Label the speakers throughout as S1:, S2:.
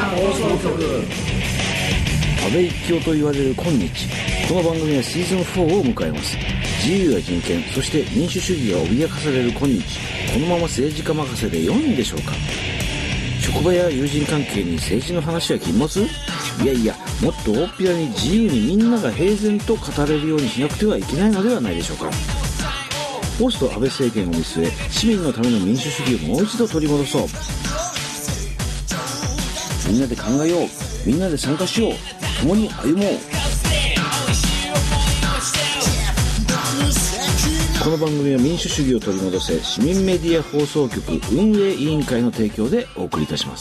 S1: 放送局。安倍一強と言われる今日、この番組はシーズン4を迎えます。自由や人権、そして民主主義が脅かされる今日、このまま政治家任せで良いんでしょうか。職場や友人関係に政治の話は禁物？いやいや、もっと大っぴらに自由にみんなが平然と語れるようにしなくてはいけないのではないでしょうか。ポスト安倍政権を見据え、市民のための民主主義をもう一度取り戻そう。みんなで考えよう、みんなで参加しよう、共に歩もう。この番組は民主主義を取り戻せ市民メディア放送局運営委員会の提供でお送りいたします。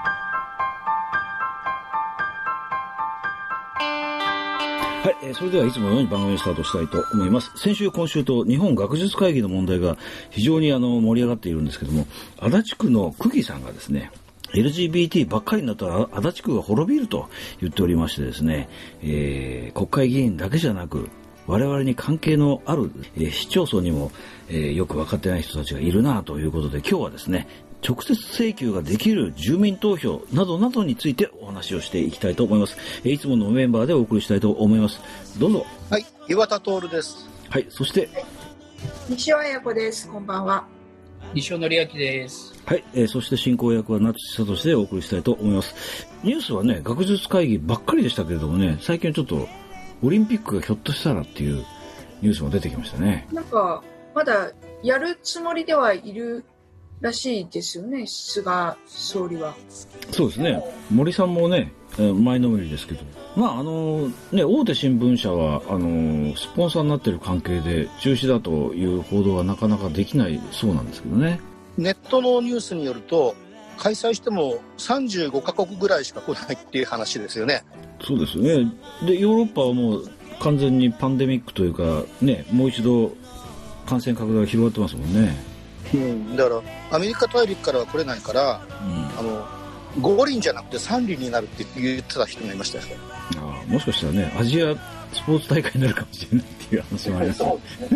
S1: はい、それではいつものように番組をスタートしたいと思います。先週今週と日本学術会議の問題が非常に盛り上がっているんですけども、足立区の区議さんがですね、LGBT ばっかりになったら足立区が滅びると言っておりましてですね、国会議員だけじゃなく我々に関係のある、市町村にも、よく分かってない人たちがいるなということで、今日はですね、直接請求ができる住民投票などなどについてお話をしていきたいと思います。いつものメンバーでお送りしたいと思います。どうぞ。
S2: はい、岩田徹です。
S1: はい、そして
S3: 西尾彩子です。こんばんは。
S4: 西尾紀明です。
S1: はい、そして進行役は夏地聡でお送りしたいと思います。ニュースはね、学術会議ばっかりでしたけれどもね、最近ちょっとオリンピックがひょっとしたらっていうニュースも出てきましたね。
S3: なんかまだやるつもりではいるらしいですよね、菅総理は。
S1: そうですね、森さんもね、前のめりですけど、まあね、大手新聞社はスポンサーになっている関係で中止だという報道はなかなかできないそうなんですけどね。
S2: ネットのニュースによると開催しても35カ国ぐらいしか来ないっていう話ですよね。
S1: そうですよね。でヨーロッパはもう完全にパンデミックというかね、もう一度感染拡大が広がってますもんね。
S2: だからアメリカ大陸からは来れないから、5輪じゃなくて3輪になるって言ってた人がいましたよ。
S1: もしかしたらね、アジアスポーツ大会になるかもしれないっていう話もあります。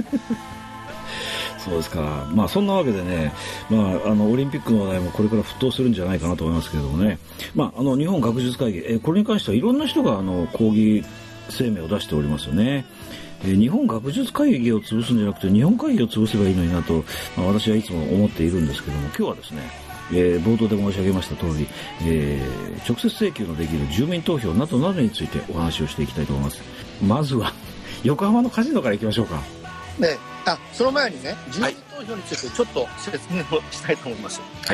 S1: そうですか。まあそんなわけでね、オリンピックの話題もこれから沸騰するんじゃないかなと思いますけれどもね。日本学術会議、これに関してはいろんな人が抗議声明を出しておりますよね。日本学術会議を潰すんじゃなくて日本会議を潰せばいいのになと、私はいつも思っているんですけども、今日はですね、冒頭で申し上げました通り、直接請求のできる住民投票などなどについてお話をしていきたいと思います。まずは横浜のカジノからいきましょうか。
S2: ね、その前にね、住民投票についてちょっと説明をしたいと思います。はい、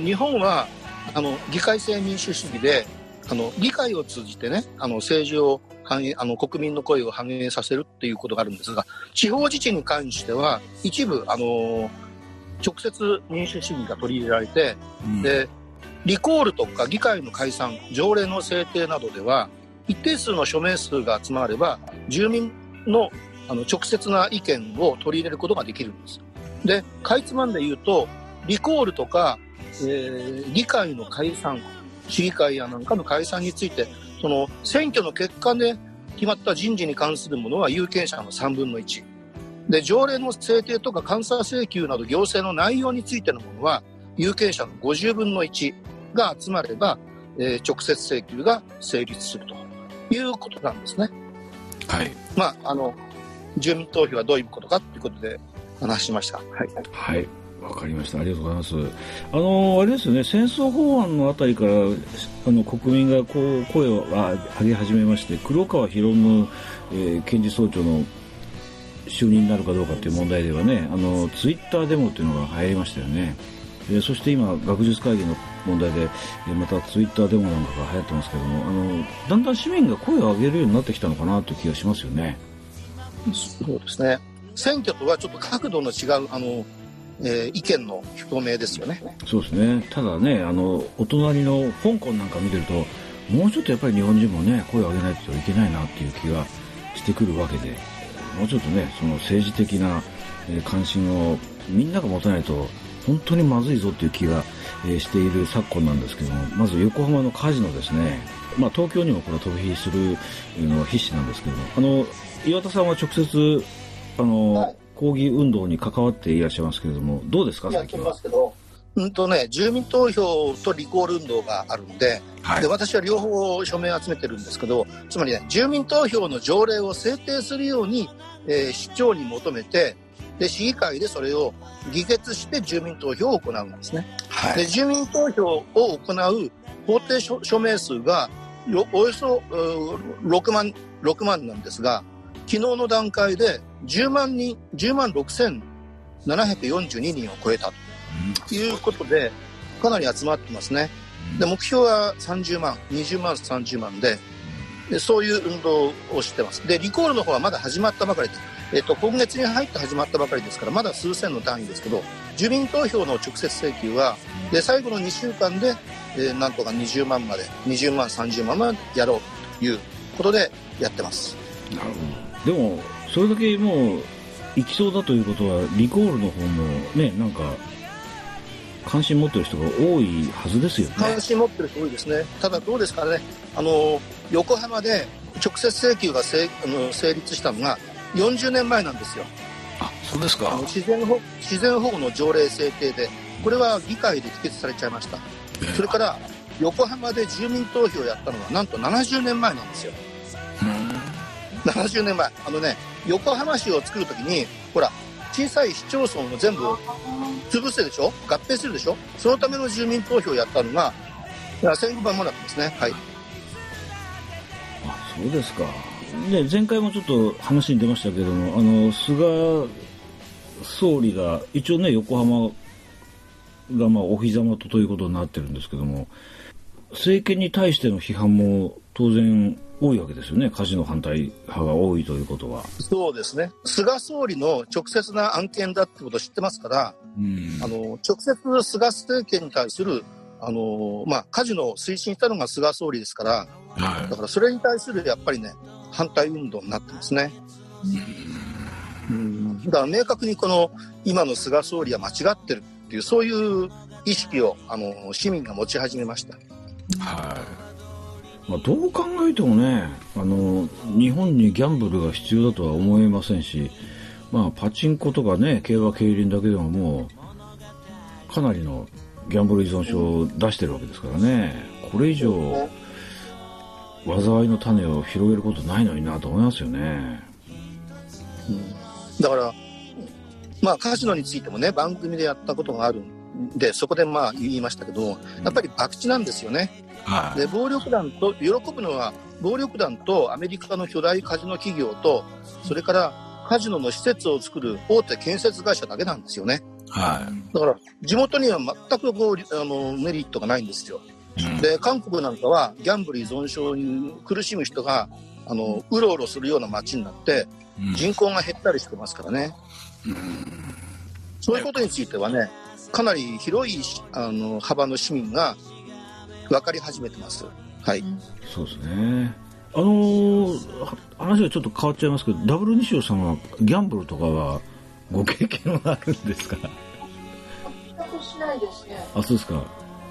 S2: 日本は議会制民主主義で議会を通じてね、政治を国民の声を反映させるっていうことがあるんですが、地方自治に関しては一部直接民主主義が取り入れられて、でリコールとか議会の解散、条例の制定などでは一定数の署名数が集まれば住民の直接な意見を取り入れることができるんです。でかいつまんで言うと、リコールとか、議会の解散、市議会やなんかの解散について、その選挙の結果で決まった人事に関するものは有権者の3分の1で、条例の制定とか監査請求など行政の内容についてのものは有権者の50分の1が集まれば、直接請求が成立するということなんですね。
S1: はい。
S2: 住民投票はどういうことかということで話しました。はい。
S1: はい。わかりました。ありがとうございます。あれですよね、戦争法案のあたりから国民がこう声を上げ始めまして、黒川博文、検事総長の就任になるかどうかという問題ではね、ツイッターデモというのが流行りましたよね。そして今学術会議の問題でまたツイッターデモなんかが流行ってますけども、だんだん市民が声を上げるようになってきたのかなという気がしますよね。
S2: そうですね。選挙とはちょっと角度の違う意見の表明ですよね。
S1: そうですね。ただね、お隣の香港なんか見てると、もうちょっとやっぱり日本人もね、声を上げないといけないなっていう気がしてくるわけで、もうちょっとね、その政治的な関心をみんなが持たないと本当にまずいぞっていう気がしている昨今なんですけども、まず横浜のカジノですね。東京にもこれは飛び火するのは必至なんですけども、岩田さんは直接抗議運動に関わっていらっしゃいますけれども、どうですか？
S2: いや、聞きますけど、 住民投票とリコール運動があるんで、で私は両方署名を集めてるんですけど、つまりね、住民投票の条例を制定するように、市長に求めて、で市議会でそれを議決して住民投票を行うんですね。で住民投票を行う法定署名数がおよそ6万なんですが、昨日の段階で10万6742人を超えたということで、かなり集まってますね。で目標は30万、20万、30万で、そういう運動をしてます。でリコールの方はまだ始まったばかりで、今月に入って始まったばかりですから、まだ数千の単位ですけど、住民投票の直接請求はで最後の2週間で、なんとか20万まで、20万、30万までやろうということでやってます。
S1: なるほど。でもそれだけもういきそうだということは、リコールの方もね、なんか関心持ってる人が多いはずですよね。
S2: 関心持ってる人多いですね。ただどうですかね、横浜で直接請求が成立したのが40年前なんですよ。
S1: あ、そうですか。
S2: 自然保護の条例制定で、これは議会で否決されちゃいました。それから横浜で住民投票をやったのはなんと70年前なんですよ。70年前。横浜市を作るときに、ほら、小さい市町村を全部潰すでしょ、合併するでしょ、そのための住民投票をやったのが戦後間もなくですね。はい。
S1: あ、そうですか。で前回もちょっと話に出ましたけれども、菅総理が一応ね、横浜がお膝元ということになってるんですけども、政権に対しての批判も当然多いわけですよね。カジノ反対派が多いということは。そうですね。菅総理の直接な案件だってことを知ってますから、直接菅政権に対するカジノを推進したのが菅総理ですから、だからそれに対するやっぱりね、反対運動になってますね。だから明確にこの今の菅総理は間違ってるっていう、そういう意識を市民が持ち始めました。 どう考えてもね、日本にギャンブルが必要だとは思えませんし、パチンコとかね、競馬競輪だけでももうかなりのギャンブル依存症を出してるわけですからね。これ以上災いの種を広げることないのになと思いますよね。
S2: だからカジノについてもね、番組でやったことがあるんで、そこで言いましたけど、やっぱり博打なんですよね。で暴力団と喜ぶのは、暴力団とアメリカの巨大カジノ企業と、それからカジノの施設を作る大手建設会社だけなんですよね。だから地元には全くメリットがないんですよ。で韓国なんかはギャンブル依存症に苦しむ人がうろうろするような街になって人口が減ったりしてますからね。そういうことについてはね、かなり広い幅の市民が分かり始めてます。はい。
S1: そうですね。話がちょっと変わっちゃいますけど、ダブル西尾さんはギャンブルとかはご経験はあるんですか？
S3: 全くしないですね。
S1: あ、そうですか。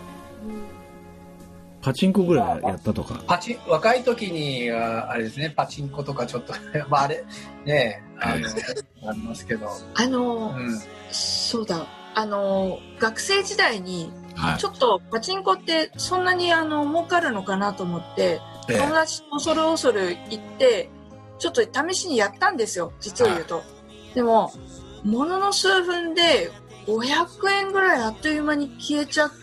S1: パチンコぐらいやったとか。
S4: 若い時にはあれですね、パチンコとかちょっとあれね、ありますけど。
S3: そうだ。学生時代にちょっとパチンコってそんなに儲かるのかなと思って、友達と恐る行ってちょっと試しにやったんですよ、実を言うと。でもものの数分で500円ぐらいあっという間に消えちゃって、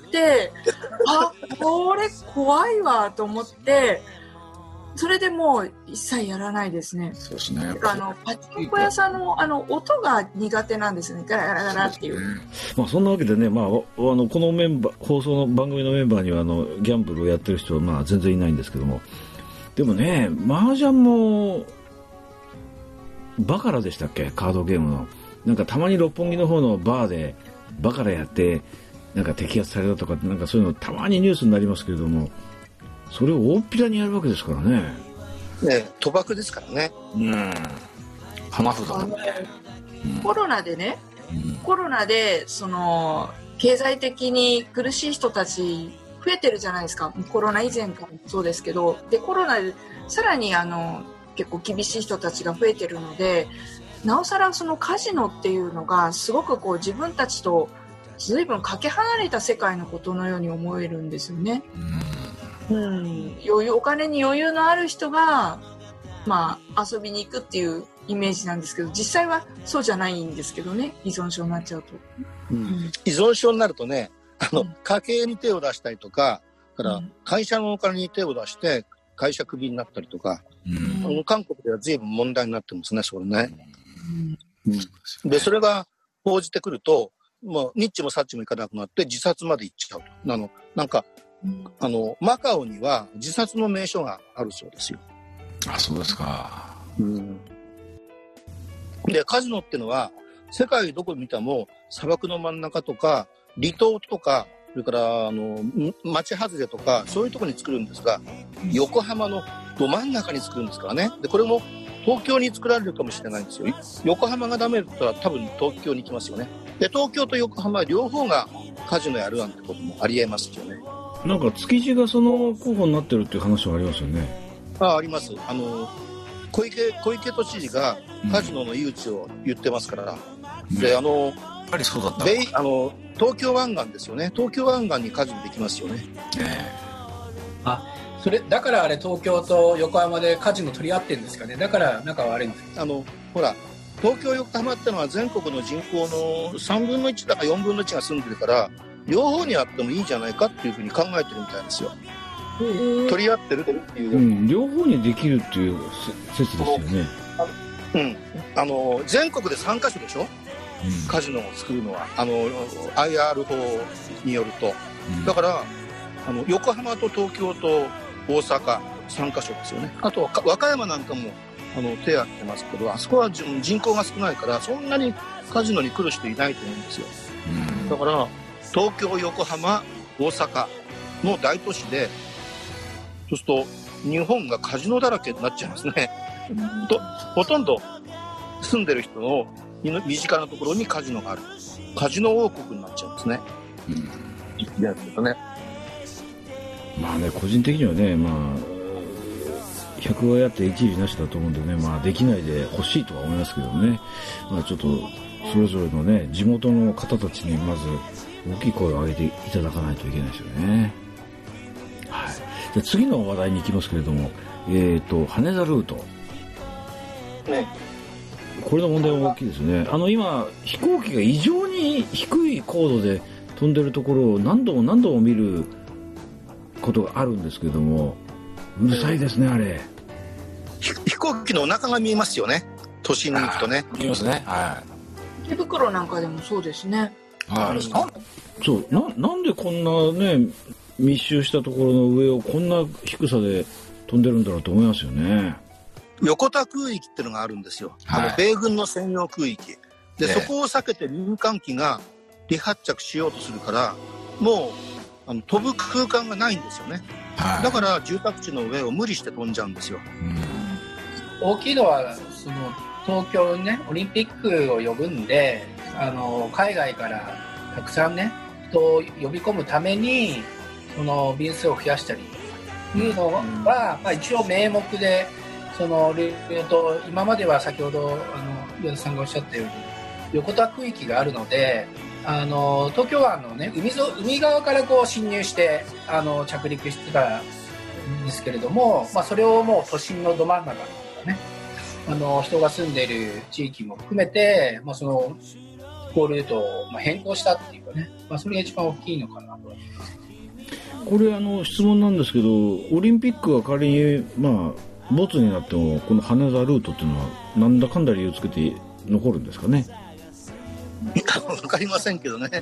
S3: あ、これ怖いわと思って、それでもう一切やらないですね。
S1: そうですね。
S3: パチンコ屋さんの音が苦手なんですね。ガラガラガラっていう。
S1: そんなわけでね、この放送の番組のメンバーにはギャンブルをやってる人は全然いないんですけども、でもね、麻雀もバカラでしたっけ、カードゲームの。なんかたまに六本木の方のバーでバカラやってなんか摘発されたとか、なんかそういうのたまにニュースになりますけれども、それを大っぴらにやるわけですからね。
S2: 賭博ですからね。
S1: 浜札だね。
S3: コロナでね、コロナで経済的に苦しい人たち増えてるじゃないですか。コロナ以前からもそうですけど、でコロナでさらに結構厳しい人たちが増えてるので、なおさらそのカジノっていうのがすごく自分たちと随分かけ離れた世界のことのように思えるんですよね。お金に余裕のある人が、遊びに行くっていうイメージなんですけど、実際はそうじゃないんですけどね、依存症になっちゃうと。
S2: 依存症になるとね、家計に手を出したりとか、から会社のお金に手を出して会社クビになったりとか、韓国では随分問題になってますね、それね。で、それが報じてくると、もうニッチもサッチもいかなくなって自殺まで行っちゃうと。なんか、マカオには自殺の名所があるそうですよ。
S1: あ、そうですか。
S2: で、カジノってのは世界どこ見ても砂漠の真ん中とか離島とか、それから町外れとかそういうところに作るんですが、横浜のど真ん中に作るんですからね。で、これも東京に作られるかもしれないんですよ。横浜がダメだったら多分東京に行きますよね。で、東京と横浜両方がカジノやるなんてこともありえますよね。
S1: なんか築地がその候補になってるっていう話がありますよね。
S2: あります。小池都知事がカジノの誘致を言ってますから。で、
S1: やっぱりそうだった。
S2: 東京湾岸ですよね。東京湾岸にカジノできますよね。
S4: だからあれ東京と横浜でカジノ取り合ってるんですかね。だから仲悪いんですか。
S2: ほら、東京横浜ってのは全国の人口の3分の1だか4分の1が住んでるから、両方にあってもいいんじゃないかっていうふうに考えてるみたいですよ。取り合ってるっていう、
S1: 両方にできるっていう説ですよね。
S2: 全国で3カ所でしょ、カジノを作るのはIR 法によると、だから横浜と東京と大阪3カ所ですよね。あと和歌山なんかも手を挙げてますけど、あそこは人口が少ないからそんなにカジノに来る人いないと思うんですよ。だから東京、横浜、大阪の大都市で、そうすると日本がカジノだらけになっちゃいますね。ほとんど住んでる人の身近なところにカジノがある。カジノ王国になっちゃうんですね。
S1: 個人的にはね、100がやって一理なしだと思うんでね、できないでほしいとは思いますけどね。ちょっとそれぞれのね、地元の方たちにまず大きい声を上げていただかないといけないですよね。はい。じゃあ次の話題に行きますけれども、羽田ルート。これの問題は大きいですね。今飛行機が異常に低い高度で飛んでるところを何度も見ることがあるんですけれども、うるさいですね、あれ。
S2: 飛行機のお腹が見えますよね、都心に行くとね。
S1: 見えますね。はい。
S3: 池袋なんかでもそうですね。
S1: そう、なんでこんなね、密集したところの上をこんな低さで飛んでるんだろうと思いますよね。
S2: 横田空域っていうのがあるんですよ。米軍の専用空域で、そこを避けて民間機が離発着しようとするから、もう飛ぶ空間がないんですよね。だから住宅地の上を無理して飛んじゃうんですよ。
S4: 大きいのは東京にね、オリンピックを呼ぶんで、海外からたくさんね、人を呼び込むためにその便数を増やしたりというのは、一応名目で今までは先ほど岩田さんがおっしゃったように横田区域があるので、東京湾のね、海側から侵入して着陸してたんですけれども、それをもう都心のど真ん中とかね、人が住んでいる地域も含めて、その飛行ルートを変更したっていうかね、それが一番大きいのかなと思います。
S1: これ質問なんですけど、オリンピックが仮にボツになってもこの羽田ルートっていうのはなんだかんだ理由つけて残るんですかね。
S2: わかりませんけどね。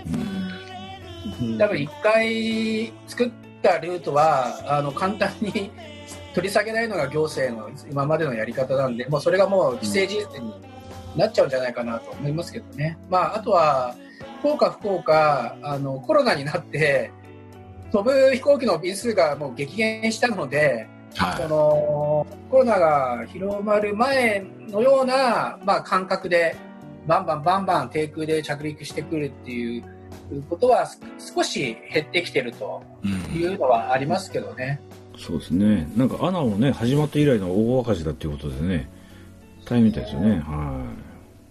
S4: 多分一回作ったルートは簡単に取り下げないのが行政の今までのやり方なんで、もうそれがもう既成事実になっちゃうんじゃないかなと思いますけどね。あとは福岡コロナになって飛ぶ飛行機の便数がもう激減したので、コロナが広まる前のような、感覚でバンバン低空で着陸してくるっていうことは少し減ってきてるというのはありますけどね。
S1: そうですね。なんかアナもね、始まって以来の大赤字だっていうことでね、大変みたいですよね。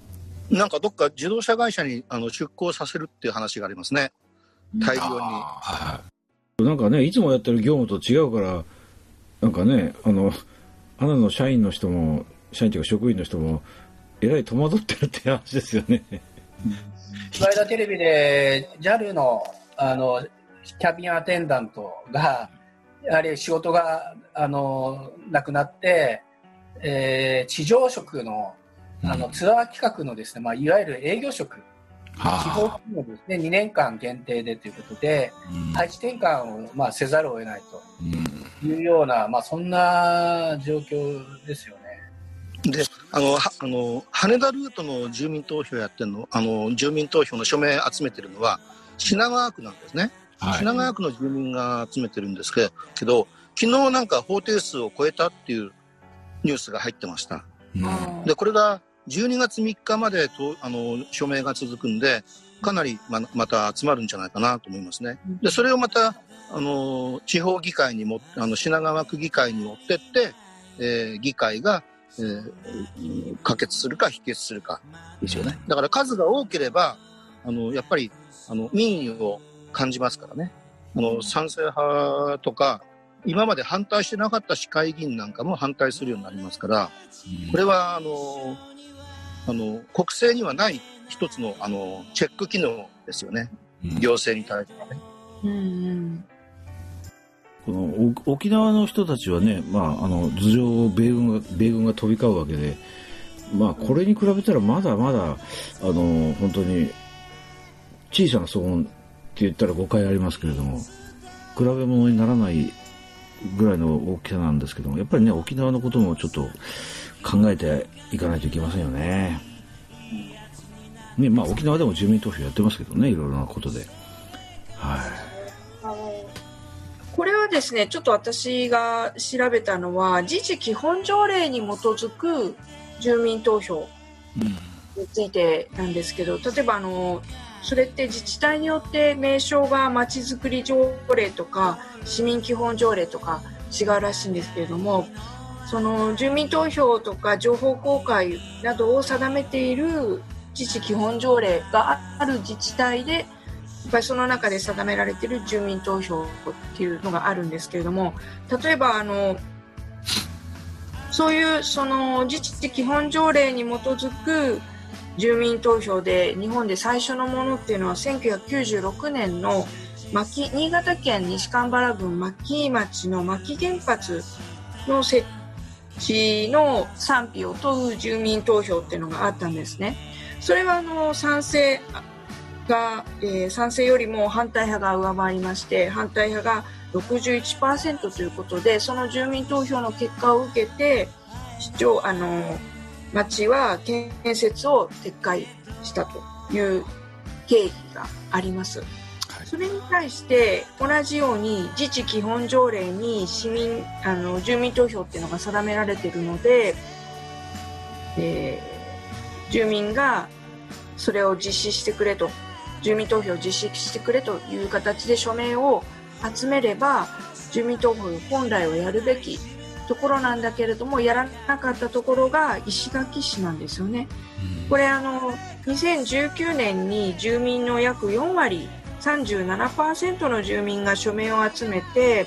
S2: なんかどっか自動車会社に出向させるっていう話がありますね。大量に。
S1: なんかね、いつもやってる業務と違うから、なんかね、アナの社員の人も、社員というか職員の人も、えらい戸惑ってるって話ですよね。
S4: この間テレビで JAL の、キャビンアテンダントが、やはり仕事が、なくなって、地上職の、ツアー企画のですね、いわゆる営業職、地方勤務ですね、2年間限定でということで、配置転換を、せざるを得ないというような、そんな状況ですよね。
S2: で、羽田ルートの住民投票やってるの、住民投票の署名集めてるのは品川区なんですね。品川区の住民が集めてるんですけど、昨日なんか法定数を超えたっていうニュースが入ってました。で、これが12月3日まで署名が続くんで、かなりまた集まるんじゃないかなと思いますね。で、それをまた地方議会に品川区議会に持ってって、議会が可決するか否決するかですよね。だから数が多ければやっぱり民意を感じますからね。賛成派とか今まで反対してなかった市会議員なんかも反対するようになりますから、これは国政にはない一つのチェック機能ですよね。行政に対してはね。
S1: この沖縄の人たちはね、頭上を米軍が飛び交うわけで、これに比べたらまだまだ本当に小さな騒音って言ったら誤解ありますけれども、比べ物にならないぐらいの大きさなんですけども、やっぱりね、沖縄のこともちょっと考えていかないといけませんよね。沖縄でも住民投票やってますけどね、いろいろなことで。
S3: これはですね、ちょっと私が調べたのは、自治基本条例に基づく住民投票についてなんですけど、例えばそれって自治体によって名称がまちづくり条例とか市民基本条例とか違うらしいんですけれども、その住民投票とか情報公開などを定めている自治基本条例がある自治体で、やっぱりその中で定められている住民投票っていうのがあるんですけれども、例えばそういうその自治基本条例に基づく住民投票で日本で最初のものっていうのは1996年の新潟県西蒲原郡牧井町の牧原発の設置の賛否を問う住民投票っていうのがあったんですね。それは賛成よりも反対派が上回りまして、反対派が 61% ということで、その住民投票の結果を受けて町は建設を撤回したという経緯があります。それに対して同じように自治基本条例に住民投票っていうのが定められているので、住民がそれを実施してくれと、住民投票を実施してくれという形で署名を集めれば、住民投票本来はやるべきところなんだけれども、やらなかったところが石垣市なんですよね。これ2019年に住民の約4割 37% の住民が署名を集めて、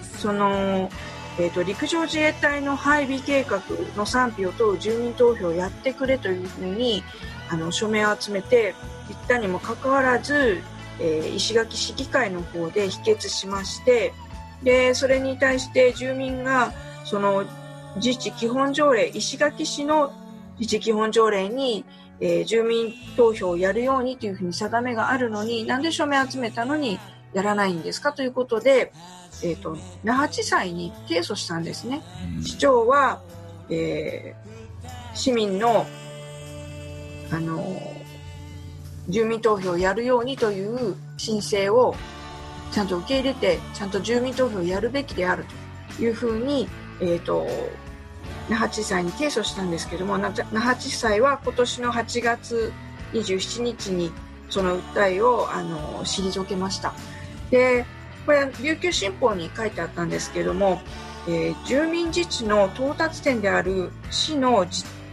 S3: 陸上自衛隊の配備計画の賛否を問う住民投票をやってくれというふうに署名を集めて言ったにもかかわらず、石垣市議会の方で否決しまして、でそれに対して住民がその自治基本条例、石垣市の自治基本条例に、住民投票をやるようにというふうに定めがあるのに、なんで署名集めたのにやらないんですかということで、那覇地裁に提訴したんですね。市長は、市民の住民投票をやるようにという申請をちゃんと受け入れて、ちゃんと住民投票をやるべきであるというふうに、那覇地裁に提訴したんですけども、那覇地裁は今年の8月27日にその訴えを退けました。でこれは琉球新報に書いてあったんですけども、住民自治の到達点である市の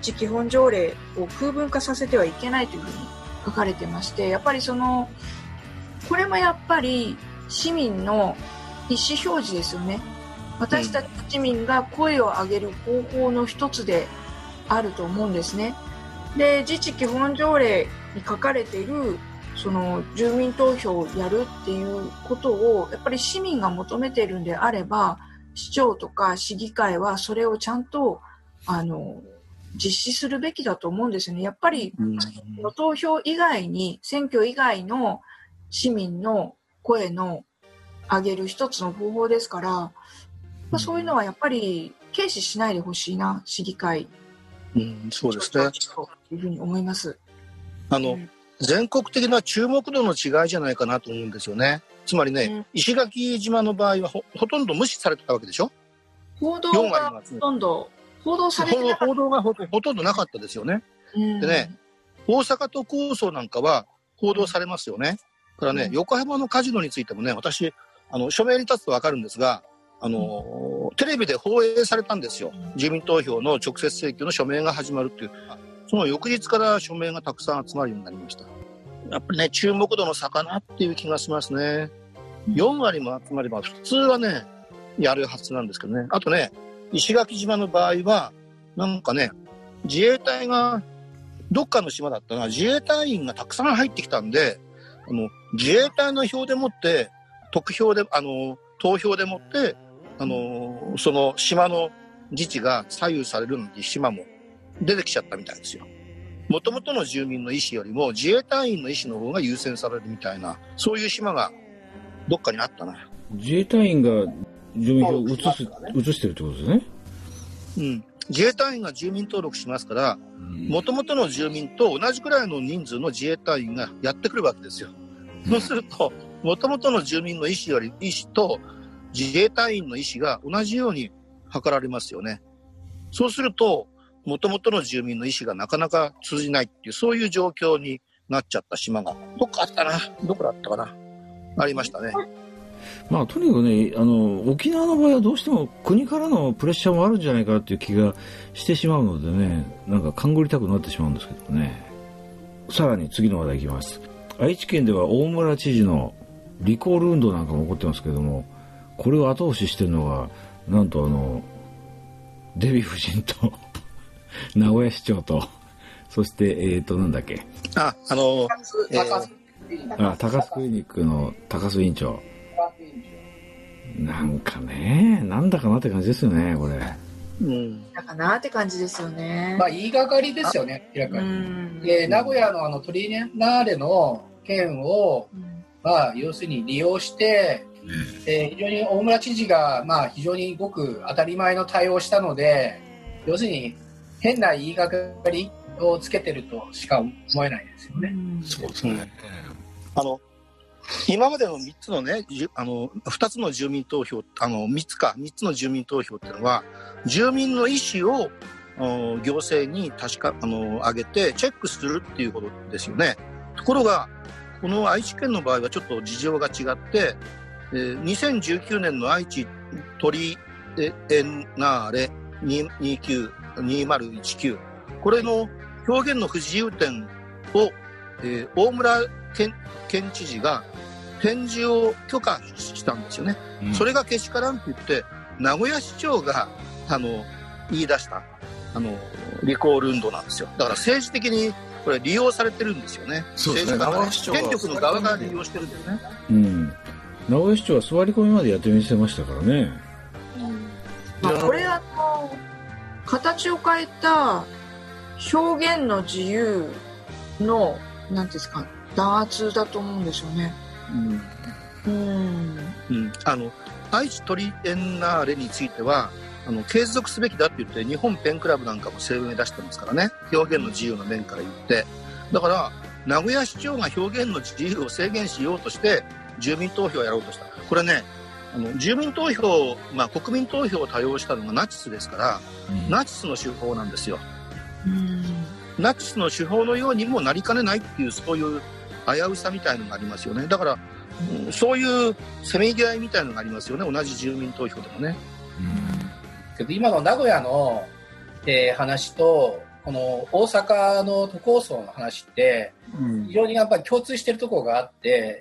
S3: 治基本条例を空文化させてはいけないというふうに書かれてまして、やっぱりこれもやっぱり市民の意思表示ですよね。私たち市民が声を上げる方法の一つであると思うんですね。で、自治基本条例に書かれている住民投票をやるっていうことをやっぱり市民が求めているんであれば、市長とか市議会はそれをちゃんと実施するべきだと思うんですよね。やっぱり投票以外に、選挙以外の市民の声の上げる一つの方法ですから、そういうのはやっぱり軽視しないでほしいな、市議会。
S2: そうですね。
S3: というふうに思います。
S2: 全国的な注目度の違いじゃないかなと思うんですよね。つまりね、石垣島の場合は ほとんど無視されてたわけでしょ。
S3: 報道がほとんど報道されてなかった。
S2: 報道がほとんどなかったですよね。でね、大阪都構想なんかは報道されますよね。からね、横浜のカジノについてもね、私署名に立つと分かるんですが、テレビで放映されたんですよ。住民投票の直接請求の署名が始まるっていう。その翌日から署名がたくさん集まるようになりました。やっぱりね、注目度の差かなっていう気がしますね。4割も集まれば普通はね、やるはずなんですけどね。あとね、石垣島の場合は、なんかね、自衛隊が、どっかの島だったら自衛隊員がたくさん入ってきたんで、自衛隊の票でもって、投票でもって、その島の自治が左右されるのに島も出てきちゃったみたいですよ。もともとの住民の意思よりも自衛隊員の意思の方が優先されるみたいな、そういう島がどっかにあったな。
S1: 自衛隊員が住民票を移してるってことですね。
S2: 自衛隊員が住民登録しますから、もともとの住民と同じくらいの人数の自衛隊員がやってくるわけですよ。そうすると、もともとの住民の意思と自衛隊員の意思が同じように図られますよね。そうすると、もともとの住民の意思がなかなか通じないっていう、そういう状況になっちゃった島が、どっかあったな。どこだったかな。ありましたね。
S1: まあ、とにかくね、沖縄の場合はどうしても国からのプレッシャーもあるんじゃないかっていう気がしてしまうのでね、なんか勘ぐりたくなってしまうんですけどね。さらに次の話題いきます。愛知県では大村知事のリコール運動なんかも起こってますけども、これを後押ししてるのが、なんとデヴィ夫人と名古屋市長と、そしてなんだっけ、
S2: 高
S1: 須クリニックの高須委員長。なんかね、なんだかなって感じですよね、これ。
S3: だかなって感じですよね。
S4: まあ言いがかりですよね、明らかに。で、名古屋のトリエナーレの件を、要するに利用して、非常に大村知事が、非常にごく当たり前の対応をしたので、要するに変な言いがかりをつけてるとしか思えないですよね。
S1: そうですね。
S2: 今までの3つのね、2つの住民投票、3つの住民投票っていうのは、住民の意思を行政に上げてチェックするっていうことですよね。ところが、この愛知県の場合はちょっと事情が違って、2019年の愛知トリエナーレ2019、これの表現の不自由点を、大村県知事が展示を許可したんですよね。それがけしからんって言って、名古屋市長が言い出したリコール運動なんですよ。だから政治的にこれ利用されてるんですよね。
S1: そうですね。
S2: 権力の側が利用してるんですね。
S1: 名古屋市長は座り込みまでやってみせましたからね。
S3: これ形を変えた表現の自由のなんですか、弾圧だと思うんですよね。
S2: 愛知トリエンナーレについては継続すべきだって言って日本ペンクラブなんかも声明出してますからね。表現の自由の面から言って、だから名古屋市長が表現の自由を制限しようとして住民投票をやろうとした。これね、住民投票、国民投票を多用したのがナチスですから、ナチスの手法なんですよ。ナチスの手法のようにもなりかねないっていう、そういう危うさみたいのがありますよね。だから、そういうせめぎ合いみたいのがありますよね、同じ住民投票でもね。
S4: けど今の名古屋の、話とこの大阪の都構想の話って非常にやっぱり共通しているところがあって、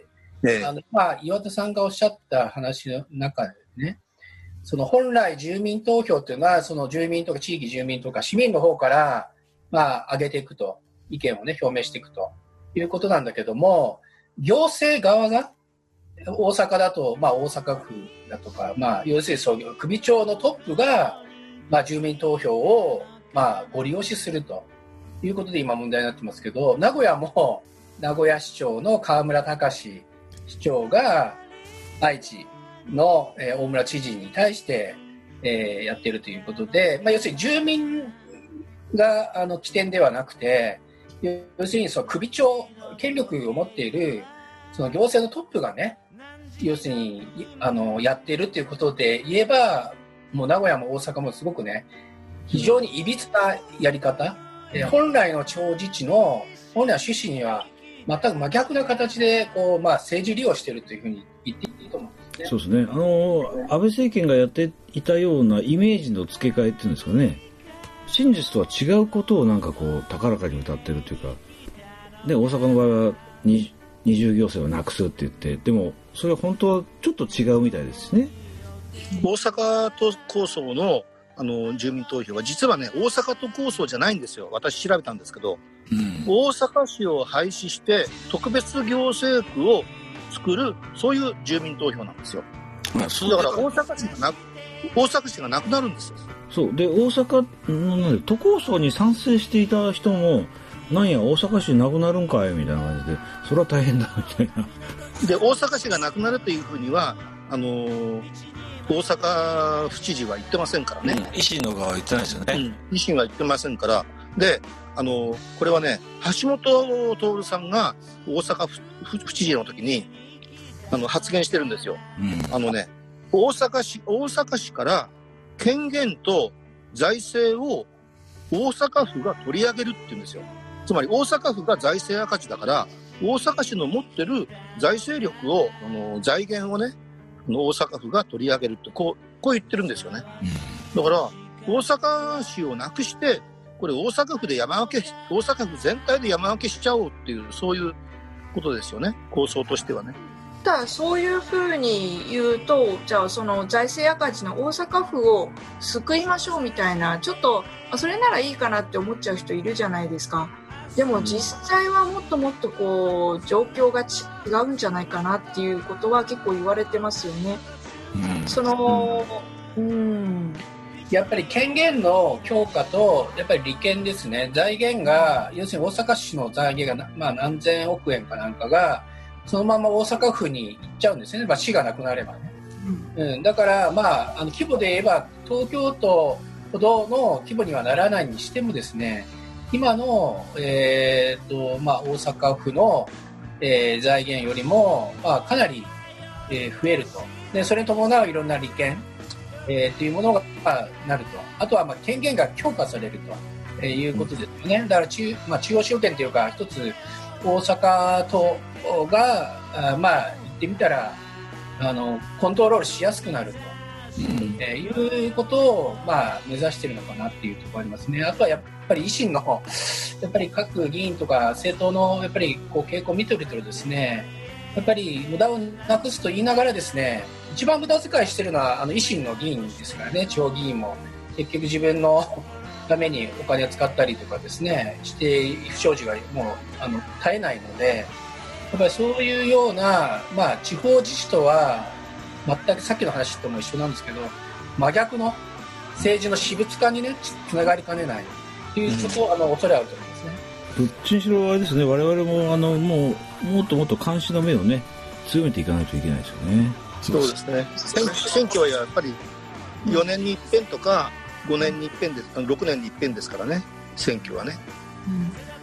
S4: 岩田さんがおっしゃった話の中でね、その本来住民投票っていうのはその住民とか地域住民とか市民の方から上げていくと、意見をね表明していくということなんだけども、行政側が大阪だと大阪府だとか要するにそういう首長のトップが住民投票をご利用しするということで今問題になってますけど、名古屋も名古屋市長の河村た市長が愛知の大村知事に対してやっているということで、要するに住民が起点ではなくて、要するにその首長権力を持っているその行政のトップがね、要するにやっているということで言えば、もう名古屋も大阪もすごくね非常にいびつなやり方、本来の地方自治の本来の趣旨には全く真逆な形で政治利用しているというふうに言っていいと思うんですね。
S1: そうですね。安倍政権がやっていたようなイメージの付け替えっていうんですかね、真実とは違うことを高らかに歌ってるというか、で大阪の場合は二重行政をなくすって言って、でもそれは本当はちょっと違うみたいですね。
S2: 大阪都構想の住民投票は実はね、大阪都構想じゃないんですよ。私調べたんですけど、大阪市を廃止して特別行政区を作る、そういう住民投票なんですよ。だから大阪市がなくなるんですよ。
S1: そうで、大阪の都構想に賛成していた人も、なんや大阪市なくなるんかいみたいな感じで、それは大変だみたいな。
S2: で大阪市がなくなるというふうには大阪府知事は言ってませんからね、
S5: 維新の側は言ってないですよね、
S2: 維新は言ってませんから。でこれはね、橋本徹さんが大阪府知事の時に発言してるんですよ。大阪市から権限と財政を大阪府が取り上げるって言うんですよ。つまり大阪府が財政赤字だから、大阪市の持ってる財政力を財源をね、大阪府が取り上げるってこう言ってるんですよね。だから大阪市をなくして、これ大阪府全体で山分けしちゃおうっていう、そういうことですよね、構想としてはね。
S3: ただそういうふうに言うと、じゃあその財政赤字の大阪府を救いましょうみたいな、ちょっとそれならいいかなって思っちゃう人いるじゃないですか。でも実際はもっともっと状況が違うんじゃないかなっていうことは結構言われてますよね。
S4: やっぱり権限の強化とやっぱり利権ですね。財源が要するに大阪市の財源が何千億円かなんかがそのまま大阪府に行っちゃうんですよね。市がなくなればね。だから規模で言えば東京都ほどの規模にはならないにしてもですね、今の、大阪府の、財源よりも、かなり、増えると。でそれに伴ういろんな利権、というものがなると。あとは権限が強化されると、いうことですよね。だから中央集権というか、一つ大阪都が言ってみたらコントロールしやすくなると。いうことを目指しているのかなっていうところありますね。あとはやっぱり維新のやっぱり各議員とか政党のやっぱり傾向を見てるとですね、やっぱり無駄をなくすと言いながらですね、一番無駄遣いしてるのは維新の議員ですからね。地方議員も結局自分のためにお金を使ったりとかですねして不祥事がもう絶えないので、やっぱりそういうような地方自治とは全くさっきの話とも一緒なんですけど、真逆の政治の私物化にねつながりかねないということを恐れあると思いますね。
S1: どっちにしろあれですね、我々ももっともっと監視の目をね強めていかないといけないですよね。
S2: そうですね。選挙はやっぱり4年に一遍とか5年に一遍です、6年に一遍ですからね、選挙はね。